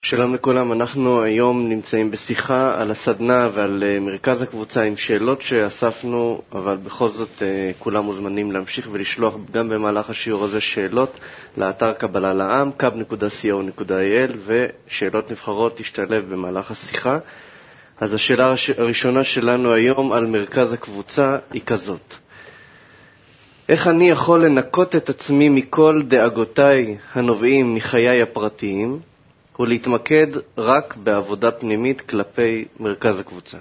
שלום לכולם, אנחנו היום נמצאים בשיחה על הסדנה ועל מרכז הקבוצה עם שאלות שאספנו, אבל בכל זאת כולם מוזמנים להמשיך ולשלוח גם במהלך השיעור הזה שאלות לאתר קבלה לעם, kab.co.il, ושאלות נבחרות תשתלב במהלך השיחה. אז השאלה הראשונה שלנו היום על מרכז הקבוצה היא כזאת: איך אני יכול לנקות את עצמי מכל דאגותיי הנובעים מחיי הפרטיים ולהתמקד רק בעבודה פנימית כלפי מרכז הקבוצה?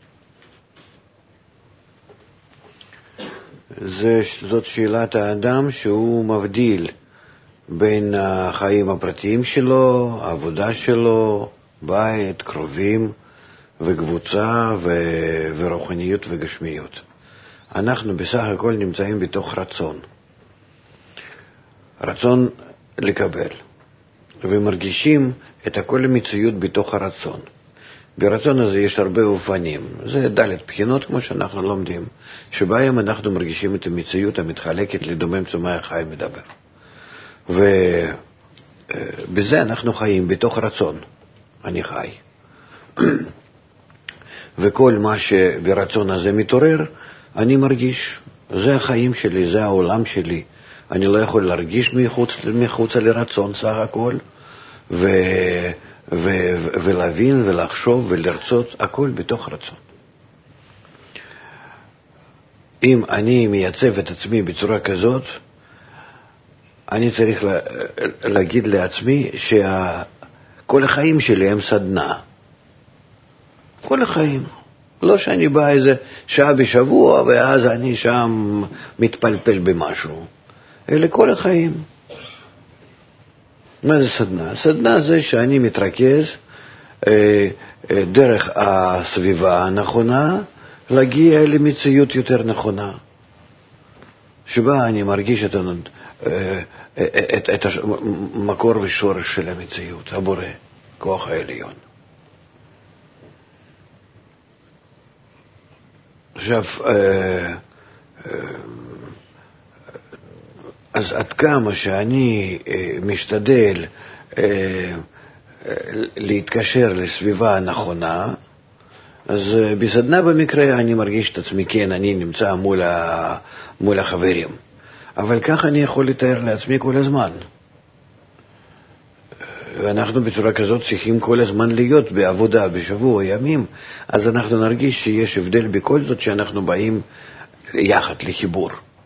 זאת שאלת האדם שהוא מבדיל בין החיים הפרטיים שלו, העבודה שלו, בית, קרובים וקבוצה ורוחניות וגשמיות. אנחנו בסך הכל נמצאים בתוך רצון לקבל, ומרגישים את כל המציאות בתוך הרצון. ברצון הזה יש הרבה אופנים, זה ד' בחינות כמו שאנחנו לומדים, שבהם אנחנו מרגישים את המציאות המתחלקת לדומם צומח חי מדבר. ובזה אנחנו חיים בתוך רצון, אני חי. וכל מה שברצון הזה מתעורר, אני מרגיש. זה החיים שלי, זה העולם שלי. אני לא יכול להרגיש מחוץ לרצון סך הכל, ולהבין ולחשוב ולרצות, הכל בתוך רצון. אם אני מייצב את עצמי בצורה כזאת, אני צריך להגיד לעצמי שכל החיים שלי הם סדנה. כל החיים. לא שאני בא איזה שעה בשבוע ואז אני שם מתפלפל במשהו. אלה כל החיים. מה זה סדנה? סדנה זה שאני מתרכז דרך הסביבה הנכונה להגיע למציאות יותר נכונה, שבה אני מרגיש את המקור ושורש של המציאות, הבורא, כוח העליון. עכשיו, אז עד כמה שאני משתדל להתקשר לסביבה הנכונה, אז בסדנה במקרה אני מרגיש את עצמי, כן, אני נמצא מול החברים. אבל כך אני יכול לתאר לעצמי כל הזמן. ואנחנו בצורה כזאת צריכים כל הזמן להיות בעבודה בשבוע ימים, אז אנחנו נרגיש שיש הבדל בכל זאת שאנחנו באים יחד לחיבור.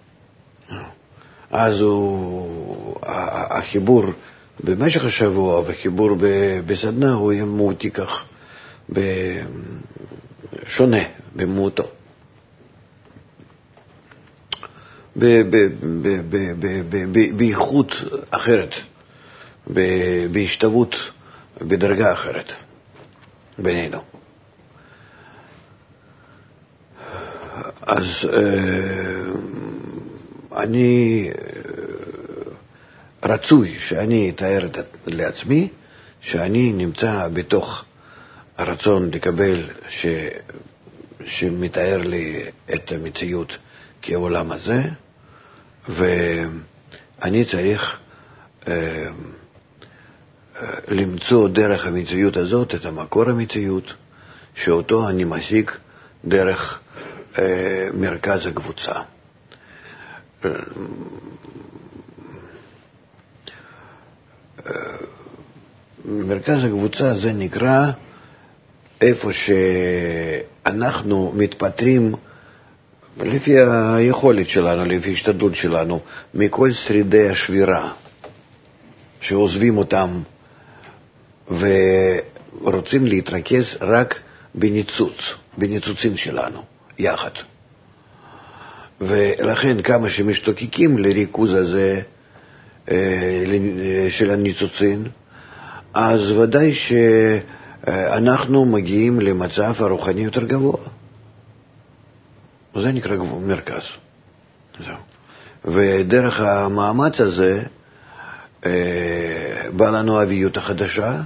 אז החיבור במשך השבוע וחיבור בסדנה הוא יהיה מהותי כך, שונה במהותו. באיכות אחרת, בהשתוות בדרגה אחרת בינינו. אז אני רצוי שאני אתאר לעצמי שאני נמצא בתוך הרצון לקבל שמתאר לי את המציאות כעולם הזה, ואני צריך למצוא דרך המציאות הזאת את המקור המציאות, שאותו אני משיג דרך מרכז הקבוצה. מרכז הקבוצה זה נקרא איפה שאנחנו מתפטרים לפי היכולת שלנו, לפי השתדלות שלנו, מכל שרידי השבירה שעוזבים אותם ורוצים להתרכז רק בניצוצים שלנו, יחד. ולכן כמה שמשתוקקים לריכוז הזה של הניצוצים, אז ודאי שאנחנו מגיעים למצב הרוחני יותר גבוה. זה נקרא מרכז. ודרך המאמץ הזה בא לנו האביות החדשה,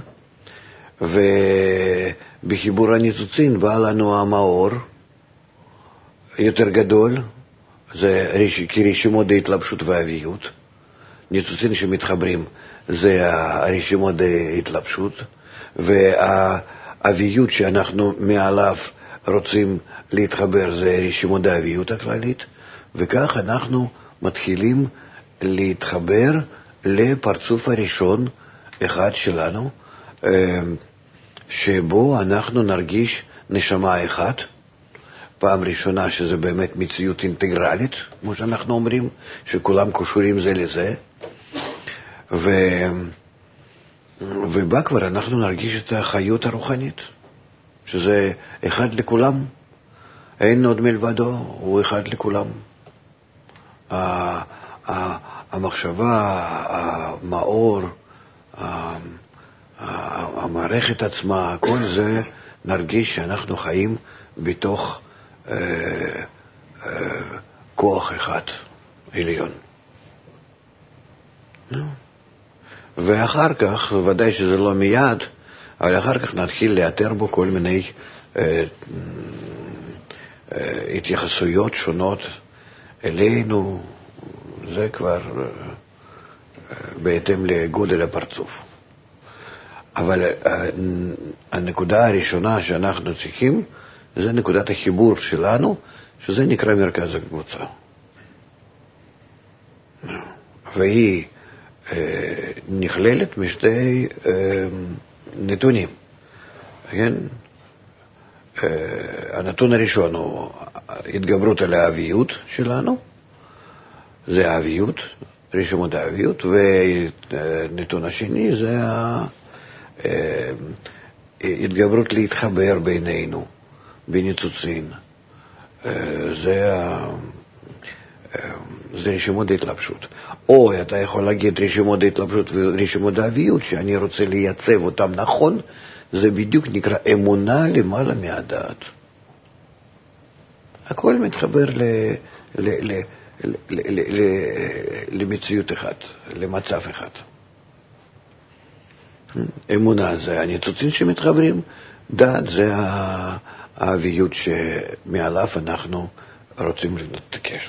ובחיבור הניצוצים בא לנו המאור יותר גדול, זה כרשימות ההתלבשות והאביות. ניצוצים שמתחברים זה הרשימות ההתלבשות, והאביות שאנחנו מעליו רוצים להתחבר זה רשימות האביות הכללית, וכך אנחנו מתחילים להתחבר לפרצוף הראשון אחד שלנו, שבו אנחנו נרגיש נשמה אחת, פעם ראשונה שזה באמת מציאות אינטגרלית, כמו שאנחנו אומרים, שכולם קשורים זה לזה, ובה כבר אנחנו נרגיש את החיות הרוחנית, שזה אחד לכולם, אין עוד מלבדו, הוא אחד לכולם. המחשבה, המאור, המערכת עצמה, כל זה נרגיש שאנחנו חיים בתוך כוח אחד עליון. ואחר כך, ודאי שזה לא מיד, אבל אחר כך נתחיל לאתר בו כל מיני התייחסויות שונות אלינו, זה כבר בהתאם לגודל הפרצוף. אבל הנקודה הראשונה שאנחנו צריכים, זה נקודת החיבור שלנו, שזה נקרא מרכז הקבוצה. והיא נכללת משתי נתונים. כן? הנתון הראשון הוא התגברות על האביות שלנו, זה האביות, רשימות האביות, והנתון השני זה התגברות להתחבר בינינו, בניצוצין. זה רשימות ההתלבשות. או אתה יכול להגיד רשימות ההתלבשות ורשימות האביות, שאני רוצה לייצב אותם נכון, זה בדיוק נקרא אמונה למעלה מהדעת. הכל מתחבר למציאות אחת, למצב אחד. אמונה זה הניצוצין שמתחברים, דעת זה האביות שמעליו אנחנו רוצים להתקשר.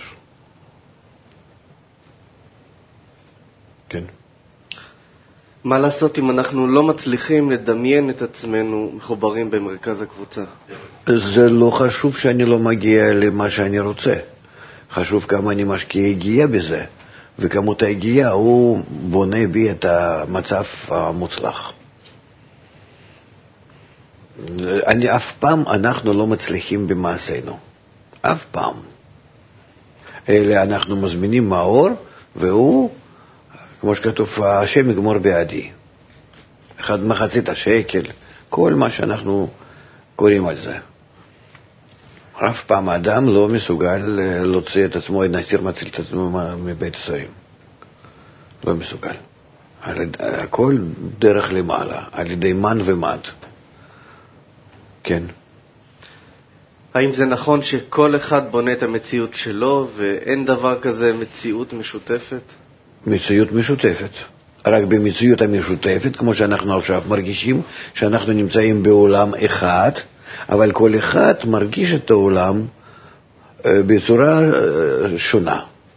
כן. מה לעשות אם אנחנו לא מצליחים לדמיין את עצמנו מחוברים במרכז הקבוצה? זה לא חשוב שאני לא מגיע למה שאני רוצה. חשוב כמה אני משקיע הגיעה בזה, וכמות ההגיעה הוא בונה בי את המצב המוצלח. אף פעם אנחנו לא מצליחים במעשינו. אף פעם. אלא אנחנו מזמינים מאור, והוא, כמו שכתוב, השם יגמור בעדי. מחצית השקל, כל מה שאנחנו קוראים על זה. אף פעם האדם לא מסוגל להוציא את עצמו, נסיר מציל את עצמו מבית הסוהרים. לא מסוגל. הכל דרך למעלה, על ידי מן ומד. כן. האם זה נכון שכל אחד בונה את המציאות שלו ואין דבר כזה מציאות משותפת? מציאות משותפת. רק במציאות המשותפת, כמו שאנחנו עכשיו מרגישים, שאנחנו נמצאים בעולם אחד, אבל כל אחד מרגיש את העולם בצורה שונה.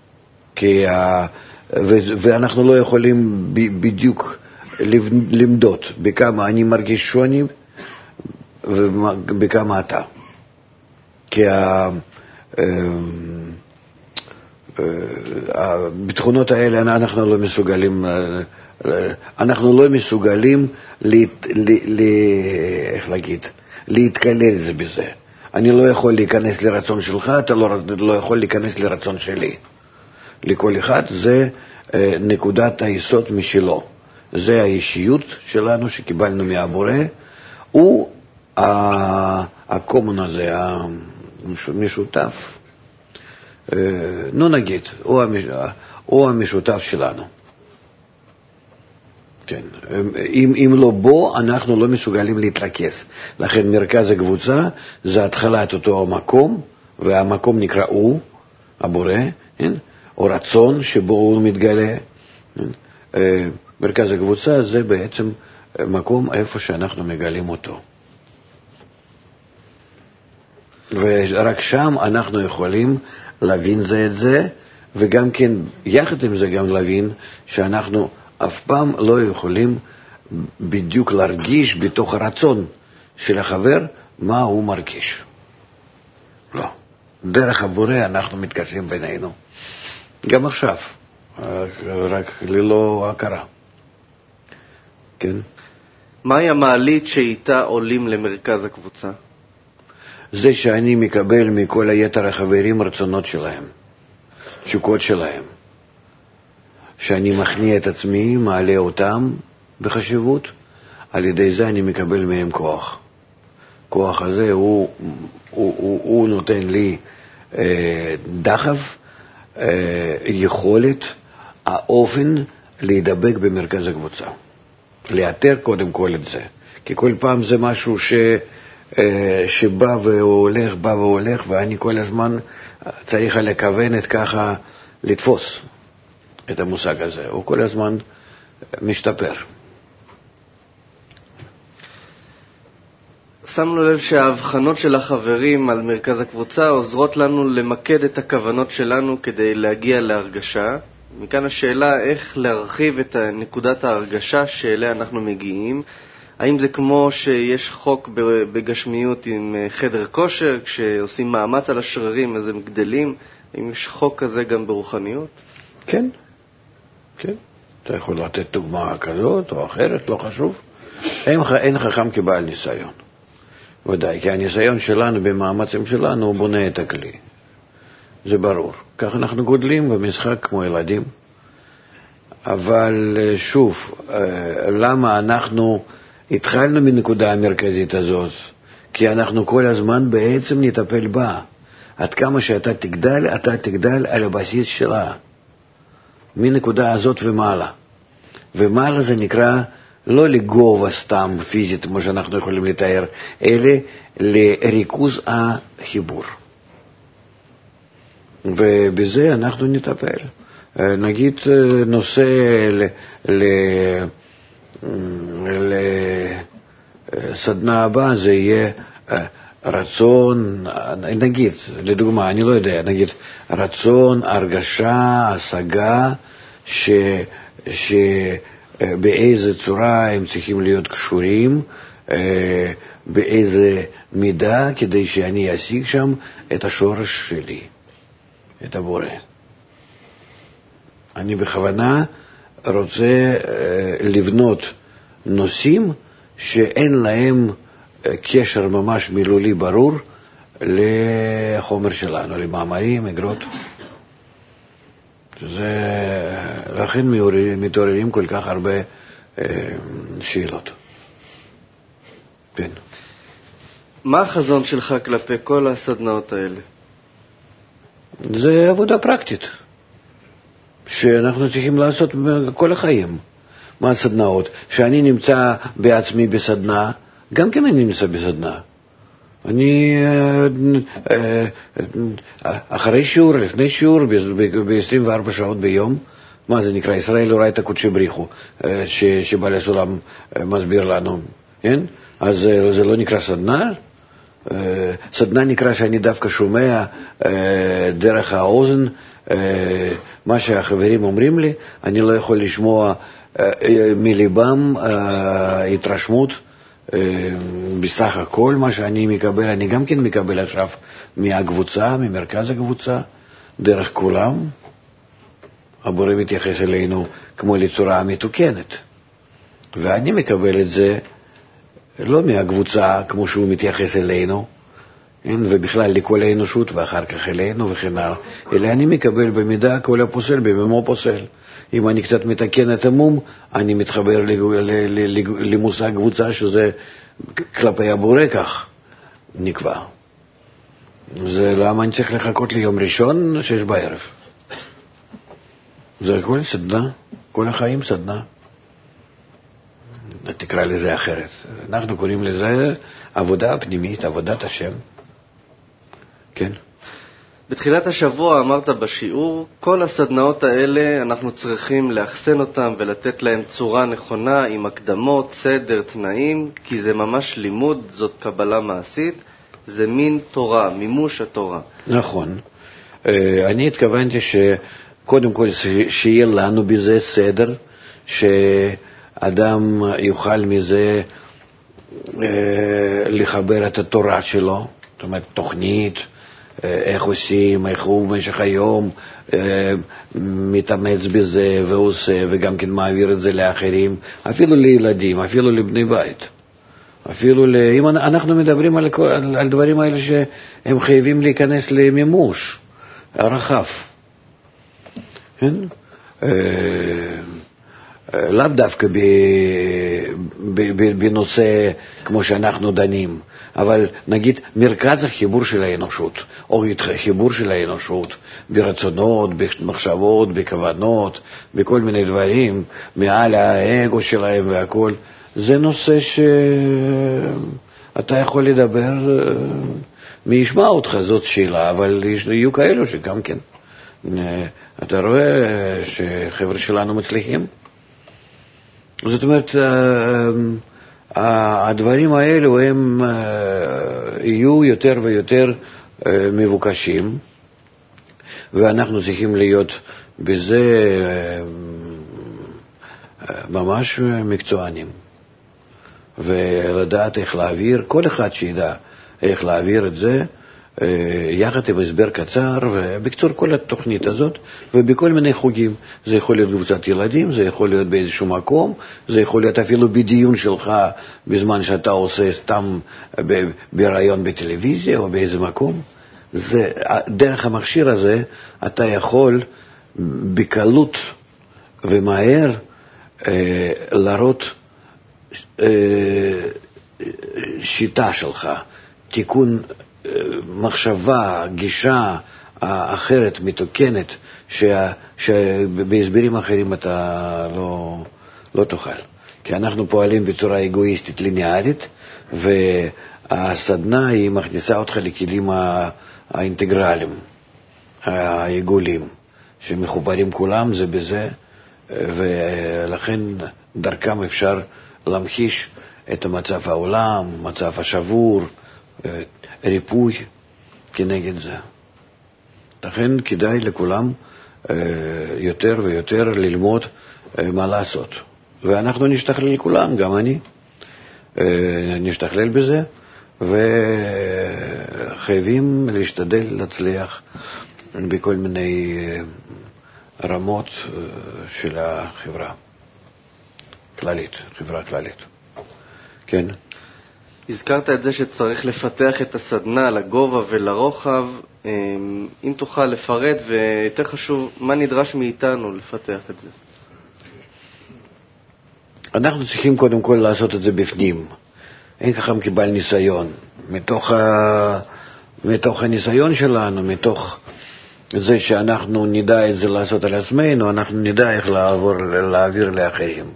ואנחנו לא יכולים בדיוק למדוד בכמה אני מרגיש שוני ובכמה אתה. כי הבתכונות האלה אנחנו לא מסוגלים איך להגיד, להתקלל בזה. אני לא יכול להיכנס לרצון שלך, אתה לא יכול להיכנס לרצון שלי. לכל אחד זה נקודת היסוד משלו. זה האישיות שלנו שקיבלנו מהבורא, הוא הקומון הזה, המשותף. נגיד, הוא המשותף שלנו. כן. אם לא בו, אנחנו לא מסוגלים להתרכז. לכן מרכז הקבוצה זה התחלת אותו המקום, והמקום נקרא הוא, הבורא, כן? או רצון שבו הוא מתגלה. כן? מרכז הקבוצה זה בעצם מקום איפה שאנחנו מגלים אותו. ורק שם אנחנו יכולים להבין זה את זה, וגם כן, יחד עם זה גם להבין שאנחנו אף פעם לא יכולים בדיוק להרגיש בתוך הרצון של החבר מה הוא מרגיש. לא. דרך הבורא אנחנו מתקשרים בינינו. גם עכשיו, רק ללא הכרה. כן? מהי המעלית שאיתה עולים למרכז הקבוצה? זה שאני מקבל מכל היתר החברים רצונות שלהם, תשוקות שלהם. שאני מכניע את עצמי, מעלה אותם בחשיבות, על ידי זה אני מקבל מהם כוח. כוח הזה הוא נותן לי דחף, יכולת, האופן להידבק במרכז הקבוצה. לאתר קודם כל את זה. כי כל פעם זה משהו שבא והולך, ואני כל הזמן צריך לכוון את ככה לתפוס את המושג הזה. הוא כל הזמן משתפר. שמנו לב שההבחנות של החברים על מרכז הקבוצה עוזרות לנו למקד את הכוונות שלנו כדי להגיע להרגשה. מכאן השאלה איך להרחיב את נקודת ההרגשה שאליה אנחנו מגיעים. האם זה כמו שיש חוק בגשמיות עם חדר כושר, כשעושים מאמץ על השרירים אז הם גדלים? האם יש חוק כזה גם ברוחניות? כן, כן. אתה יכול לתת דוגמה כזאת או אחרת, לא חשוב. אין חכם כבעל ניסיון. ודאי, כי הניסיון שלנו במאמצים שלנו הוא בונה את הכלי. זה ברור. כך אנחנו גודלים במשחק כמו ילדים. אבל שוב, למה אנחנו התחלנו מנקודה המרכזית הזאת? כי אנחנו כל הזמן בעצם נטפל בה. עד כמה שאתה תגדל, אתה תגדל על הבסיס שלה. מנקודה הזאת ומעלה. ומעלה זה נקרא לא לגובה סתם פיזית, כמו שאנחנו יכולים לתאר, אלא לריכוז החיבור. ובזה אנחנו נטפל. נגיד נושא לסדנה הבאה זה יהיה רצון, נגיד, לדוגמה, אני לא יודע, נגיד רצון, הרגשה, השגה, שבאיזה צורה הם צריכים להיות קשורים, באיזה מידה, כדי שאני אשיג שם את השורש שלי, את הבורא. אני בכוונה רוצה לבנות נושאים שאין להם קשר ממש מילולי ברור לחומר שלנו, למאמרים, אגרות. לכן מתעוררים כל כך הרבה שאלות. כן. מה החזון שלך כלפי כל הסדנאות האלה? זה עבודה פרקטית שאנחנו צריכים לעשות כל החיים. מה הסדנאות? שאני נמצא בעצמי בסדנה, גם כן אני נמצא בסדנה. אני אחרי שיעור, לפני שיעור, ב-24 שעות ביום, מה זה נקרא? ישראל לא ראה את הקודשי בריחו, שבעל הסולם מסביר לנו, כן? אז זה לא נקרא סדנה? סדנה נקרא שאני דווקא שומע דרך האוזן מה שהחברים אומרים לי, אני לא יכול לשמוע מליבם התרשמות. בסך הכל מה שאני מקבל, אני גם כן מקבל עכשיו מהקבוצה, ממרכז הקבוצה, דרך כולם. הבורא מתייחס אלינו כמו לצורה מתוקנת, ואני מקבל את זה לא מהקבוצה כמו שהוא מתייחס אלינו, ובכלל לכל האנושות ואחר כך אלינו וכן הלאה, אלא אני מקבל במידה כל הפוסל בממו פוסל. אם אני קצת מתקן את המום, אני מתחבר למושג קבוצה שזה כלפי הבורא כך נקבע. זה למה אני צריך לחכות ליום ראשון 6 בערב. זה הכל סדנה, כל החיים סדנה. תקרא לזה אחרת. אנחנו קוראים לזה עבודה פנימית, עבודת השם. כן. בתחילת השבוע אמרת בשיעור, כל הסדנאות האלה אנחנו צריכים לאחסן אותם ולתת להם צורה נכונה עם הקדמות, סדר, תנאים, כי זה ממש לימוד, זאת קבלה מעשית, זה מין תורה, מימוש התורה. נכון. אני התכוונתי שקודם כל שיהיה לנו בזה סדר, אדם יוכל מזה לחבר את התורה שלו, זאת אומרת תוכנית, איך עושים, איך הוא במשך היום מתאמץ בזה ועושה, וגם כן מעביר את זה לאחרים, אפילו לילדים, אפילו לבני בית. אפילו אם אנחנו מדברים על דברים האלה שהם חייבים להיכנס למימוש הרחב. כן? לאו דווקא בנושא כמו שאנחנו דנים, אבל נגיד מרכז החיבור של האנושות, או חיבור של האנושות ברצונות, במחשבות, בכוונות, בכל מיני דברים, מעל האגו שלהם והכל, זה נושא שאתה יכול לדבר, מי ישמע אותך, זאת שאלה, אבל יהיו כאלו שגם כן. אתה רואה שחבר'ה שלנו מצליחים? זאת אומרת, הדברים האלו הם יהיו יותר ויותר מבוקשים, ואנחנו צריכים להיות בזה ממש מקצוענים, ולדעת איך להעביר, כל אחד שידע איך להעביר את זה, יחד עם הסבר קצר, ובקצור כל התוכנית הזאת, ובכל מיני חוגים. זה יכול להיות קבוצת ילדים, זה יכול להיות באיזשהו מקום, זה יכול להיות אפילו בדיון שלך, בזמן שאתה עושה סתם ברעיון בטלוויזיה או באיזה מקום. זה, דרך המכשיר הזה, אתה יכול בקלות ומהר להראות שיטה שלך, תיקון מחשבה, גישה אחרת, מתוקנת, שבהסברים אחרים אתה לא תוכל. כי אנחנו פועלים בצורה אגואיסטית ליניארית, והסדנה היא מכניסה אותך לכלים האינטגרליים, העיגולים, שמחוברים כולם זה בזה, ולכן דרכם אפשר להמחיש את מצב העולם, מצב השבור, ריפוי כנגד זה. לכן כדאי לכולם יותר ויותר ללמוד מה לעשות. ואנחנו נשתכלל לכולם, גם אני נשתכלל בזה, וחייבים להשתדל להצליח בכל מיני רמות של החברה כללית, חברה כללית. כן. הזכרת את זה שצריך לפתח את הסדנה לגובה ולרוחב. אם תוכל לפרט, ויותר חשוב, מה נדרש מאיתנו לפתח את זה? אנחנו צריכים קודם כל לעשות את זה בפנים. אין ככה קיבל ניסיון. מתוך הניסיון שלנו, מתוך זה שאנחנו נדע את זה לעשות על עצמנו, אנחנו נדע איך להעביר לאחרים.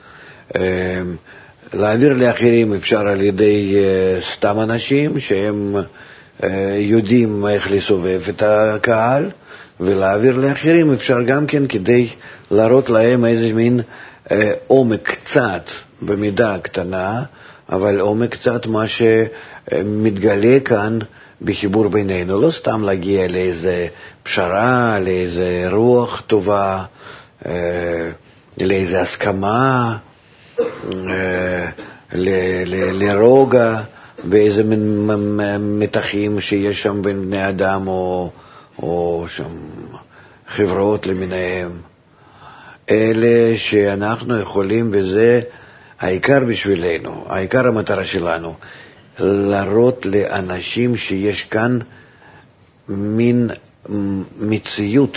להעביר לאחרים אפשר על ידי סתם אנשים שהם יודעים איך לסובב את הקהל, ולהעביר לאחרים אפשר גם כן כדי להראות להם איזה מין עומק קצת, במידה קטנה, אבל עומק קצת מה שמתגלה כאן בחיבור בינינו. לא סתם להגיע לאיזה פשרה, לאיזה רוח טובה, לאיזה הסכמה, לרוגע באיזה מתחים שיש שם בין בני אדם או שם חברות למיניהם. אלה שאנחנו יכולים בזה, העיקר בשבילנו, העיקר המטרה שלנו, להראות לאנשים שיש כאן מין מציאות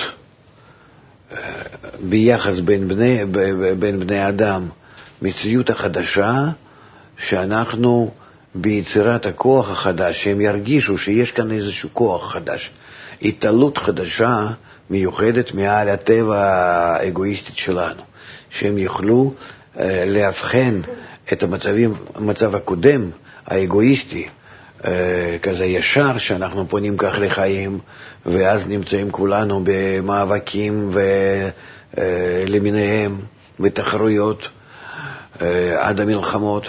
ביחס בין בני אדם, מציאות החדשה, שאנחנו ביצירת הכוח החדש, שהם ירגישו שיש כאן איזשהו כוח חדש, התעלות חדשה מיוחדת מעל הטבע האגואיסטית שלנו, שהם יוכלו להבחן את המצב הקודם, האגואיסטי, כזה ישר, שאנחנו פונים כך לחיים, ואז נמצאים כולנו במאבקים למיניהם, בתחרויות, עד המלחמות,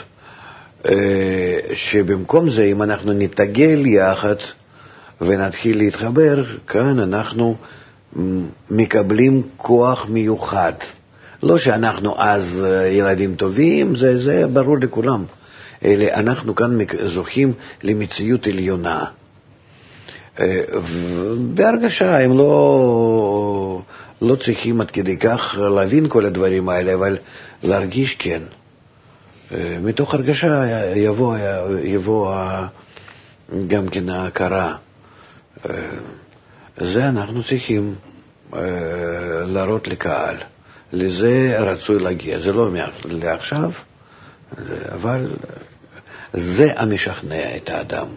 שבמקום זה, אם אנחנו נתגל יחד ונתחיל להתחבר, כאן אנחנו מקבלים כוח מיוחד. לא שאנחנו אז ילדים טובים, זה ברור לכולם. אלא אנחנו כאן זוכים למציאות עליונה. בהרגשה הם לא צריכים עד כדי כך להבין כל הדברים האלה, אבל להרגיש כן. מתוך הרגשה יבוא גם כן ההכרה. זה אנחנו צריכים להראות לקהל. לזה רצוי להגיע. זה לא לעכשיו, אבל זה המשכנע את האדם.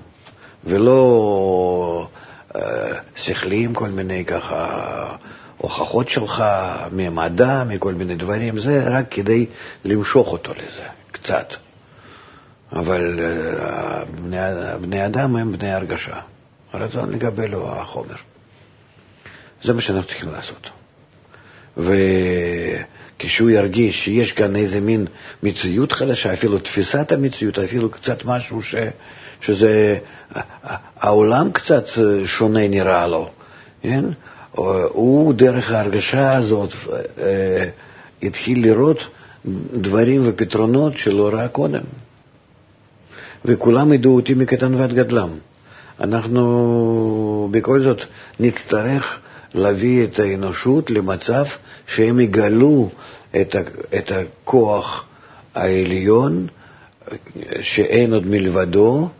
ולא שכלים, כל מיני ככה הוכחות שלך ממדע, מכל מיני דברים. זה רק כדי למשוך אותו לזה, קצת. אבל בני אדם הם בני הרגשה. הרצון לגבי לו החומר. זה מה שאנחנו צריכים לעשות. וכשהוא ירגיש שיש כאן איזה מין מציאות חדשה, אפילו תפיסת המציאות, אפילו קצת משהו שזה העולם קצת שונה נראה לו, כן? הוא דרך ההרגשה הזאת התחיל לראות דברים ופתרונות שלא ראה קודם. וכולם ידעו אותי מקטן ועד גדלם. אנחנו בכל זאת נצטרך להביא את האנושות למצב שהם יגלו את הכוח העליון שאין עוד מלבדו,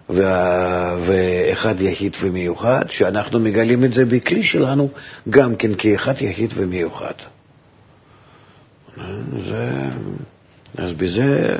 ואחד יחיד ומיוחד, שאנחנו מגלים את זה בכלי שלנו גם כן כאחד יחיד ומיוחד. אז בזה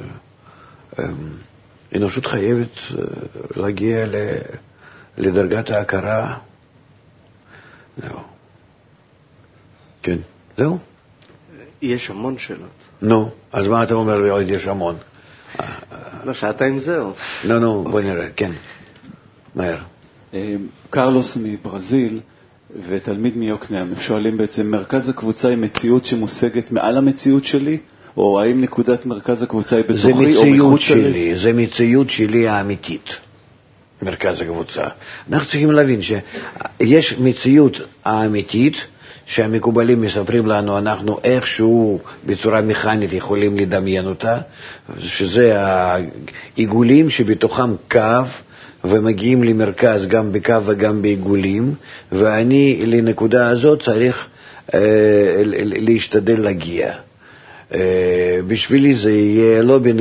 אנושות חייבת להגיע לדרגת ההכרה. זהו. כן, זהו? יש המון שאלות. נו, אז מה אתה אומר לי עוד יש המון? לא, שעתיים זהו. לא, בוא נראה, כן. מהר. קרלוס מברזיל ותלמיד מיוקנעם, הם שואלים בעצם, מרכז הקבוצה היא מציאות שמושגת מעל המציאות שלי, או האם נקודת מרכז הקבוצה היא בתוכי או מחוץ שלי? זה מציאות שלי האמיתית, מרכז הקבוצה. אנחנו צריכים להבין שיש מציאות האמיתית, שהמקובלים מספרים לנו, אנחנו איכשהו בצורה מכנית יכולים לדמיין אותה, שזה העיגולים שבתוכם קו, ומגיעים למרכז גם בקו וגם בעיגולים, ואני לנקודה הזאת צריך להשתדל להגיע. בשבילי זה יהיה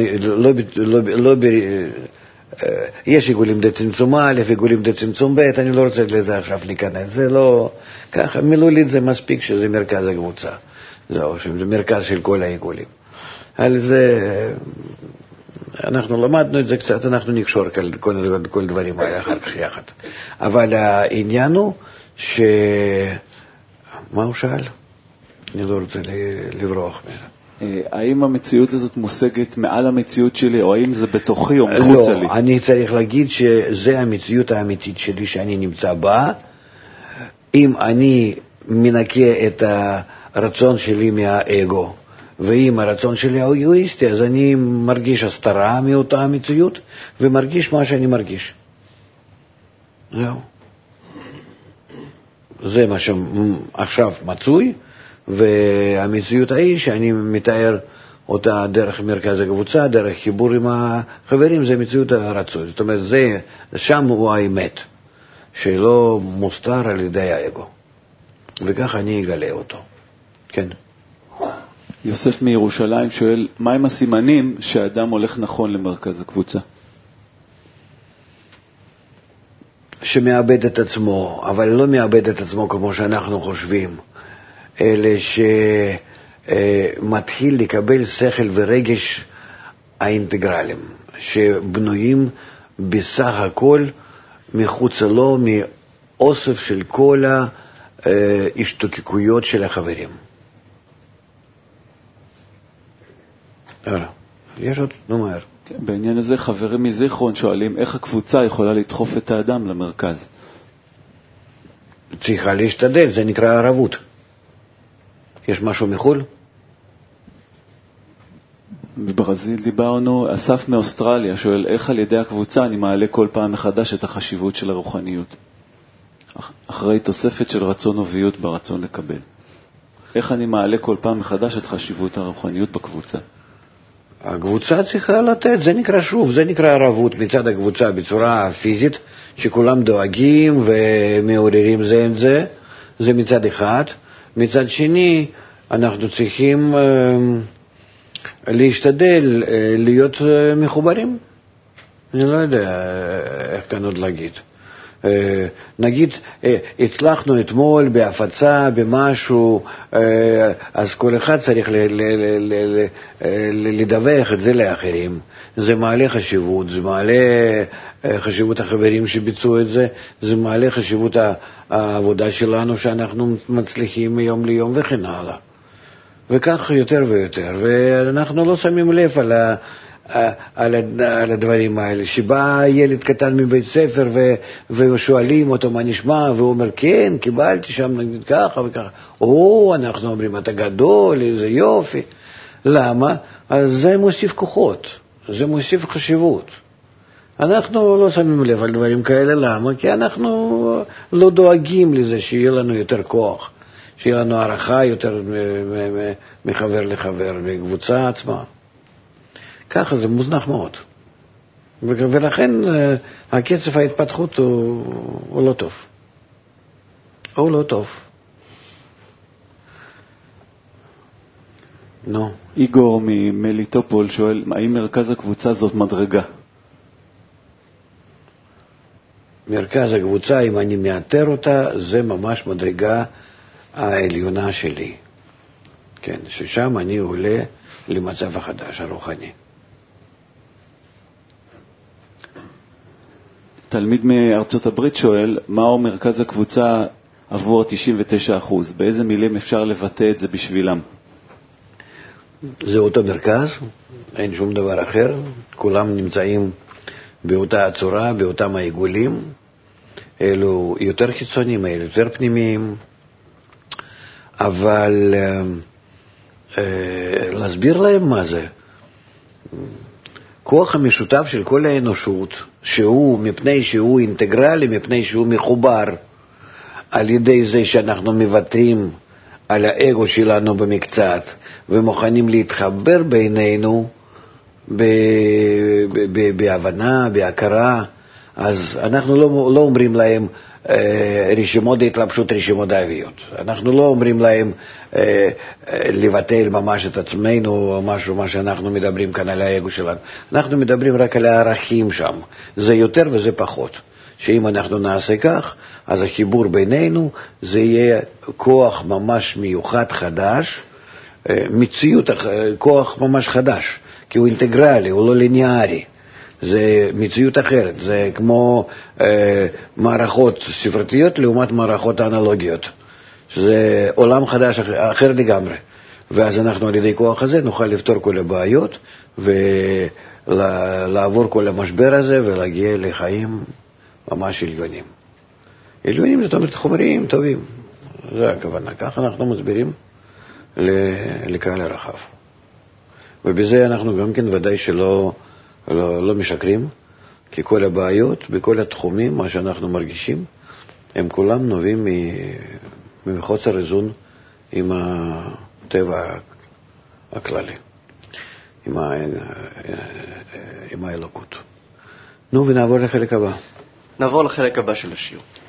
יש עיגולים די צמצום א', עיגולים די צמצום ב', אני לא רוצה לזה עכשיו להיכנס, זה לא, ככה, מילולית זה מספיק שזה מרכז הקבוצה, זהו, שזה מרכז של כל העיגולים. על זה, אנחנו למדנו את זה קצת, אנחנו נקשור כל דברים האלה אחר כך יחד. אבל העניין הוא מה הוא שאל? אני לא רוצה לברוח מזה. האם המציאות הזאת מושגת מעל המציאות שלי, או האם זה בתוכי או מחוץ לי? לא, אני צריך להגיד שזה המציאות האמיתית שלי שאני נמצא בה. אם אני מנקה את הרצון שלי מהאגו, ואם הרצון שלי האגואיסטי, אז אני מרגיש הסתרה מאותה המציאות, ומרגיש מה שאני מרגיש. זהו. זה מה שעכשיו מצוי, והמציאות ההיא שאני מתאר אותה דרך מרכז הקבוצה, דרך חיבור עם החברים, זה מציאות הרצוי. זאת אומרת, שם הוא האמת, שלא מוסתר על ידי האגו. וכך אני אגלה אותו. כן. יוסף מירושלים שואל, מהם הסימנים שהאדם הולך נכון למרכז הקבוצה? שמאבד את עצמו, אבל לא מאבד את עצמו כמו שאנחנו חושבים, אלא שמתחיל לקבל שכל ורגש האינטגרליים, שבנויים בסך הכל מחוץ לו, מאוסף של כל ההשתוקקויות של החברים. יש עוד? נו מהר. כן, בעניין הזה חברים מזיכרון שואלים איך הקבוצה יכולה לדחוף את האדם למרכז. צריכה להשתדל, זה נקרא ערבות. יש משהו מחול? בברזיל דיברנו, אסף מאוסטרליה שואל איך על ידי הקבוצה אני מעלה כל פעם מחדש את החשיבות של הרוחניות, אחרי תוספת של רצון וביות ברצון לקבל. איך אני מעלה כל פעם מחדש את חשיבות הרוחניות בקבוצה? הקבוצה צריכה לתת, זה נקרא שוב, זה נקרא ערבות מצד הקבוצה בצורה פיזית, שכולם דואגים ומעוררים זה עם זה, זה מצד אחד. מצד שני, אנחנו צריכים להשתדל להיות מחוברים. אני לא יודע איך כאן עוד להגיד. נגיד, הצלחנו אתמול בהפצה, במשהו, אז כל אחד צריך לדווח את זה לאחרים. זה מעלה חשיבות, זה מעלה חשיבות החברים שביצעו את זה, זה מעלה חשיבות העבודה שלנו שאנחנו מצליחים מיום ליום וכן הלאה. וכך יותר ויותר, ואנחנו לא שמים לב על הדברים האלה, שבא ילד קטן מבית ספר ושואלים אותו מה נשמע, והוא אומר כן, קיבלתי שם נגיד ככה וככה, אנחנו אומרים אתה גדול, איזה יופי. למה? אז זה מוסיף כוחות, זה מוסיף חשיבות. אנחנו לא שמים לב על דברים כאלה, למה? כי אנחנו לא דואגים לזה שיהיה לנו יותר כוח, שיהיה לנו הערכה יותר מחבר לחבר בקבוצה עצמה. ככה זה מוזנח מאוד. ולכן הקצב ההתפתחות הוא לא טוב. הוא לא טוב. נו. איגור ממליטופול שואל, האם מרכז הקבוצה זאת מדרגה? מרכז הקבוצה, אם אני מאתר אותה, זה ממש מדרגה העליונה שלי. כן, ששם אני עולה למצב החדש, הרוחני. תלמיד מארצות הברית שואל, מהו מרכז הקבוצה עבור 99%? באיזה מילים אפשר לבטא את זה בשבילם? זה אותו מרכז, אין שום דבר אחר, כולם נמצאים באותה הצורה, באותם העיגולים, אלו יותר חיצוניים, אלו יותר פנימיים, אבל להסביר להם מה זה. כוח המשותף של כל האנושות, שהוא מפני שהוא אינטגרלי, מפני שהוא מחובר, על ידי זה שאנחנו מוותרים על האגו שלנו במקצת, ומוכנים להתחבר בינינו בהבנה, בהכרה, אז אנחנו לא אומרים להם רשימות התלבשות, רשימות אהביות. אנחנו לא אומרים להם לבטל ממש את עצמנו או משהו, מה שאנחנו מדברים כאן על האגו שלנו. אנחנו מדברים רק על הערכים שם. זה יותר וזה פחות. שאם אנחנו נעשה כך, אז החיבור בינינו זה יהיה כוח ממש מיוחד חדש, מציאות, כוח ממש חדש, כי הוא אינטגרלי, הוא לא ליניארי. זה מציאות אחרת, זה כמו מערכות ספרתיות לעומת מערכות אנלוגיות. זה עולם חדש אחר לגמרי. ואז אנחנו על ידי כוח הזה נוכל לפתור כל הבעיות ולעבור כל המשבר הזה ולהגיע לחיים ממש עליונים. עליונים זאת אומרת חומריים טובים. זה הכוונה. כך אנחנו מסבירים לקהל הרחב. ובזה אנחנו גם כן ודאי שלא לא משקרים, כי כל הבעיות בכל התחומים, מה שאנחנו מרגישים, הם כולם נובעים מחוסר איזון עם הטבע הכללי, עם האלוקות. נו, ונעבור לחלק הבא. נעבור לחלק הבא של השיעור.